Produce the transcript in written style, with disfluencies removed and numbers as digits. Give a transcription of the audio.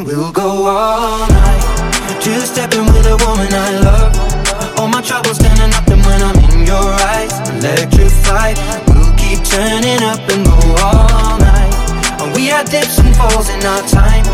We'll go all night, just stepping with a woman I love. All my troubles standing up, and when I'm in your eyes, electrified. We'll keep turning up and go all night. And we had dips and falls in our time,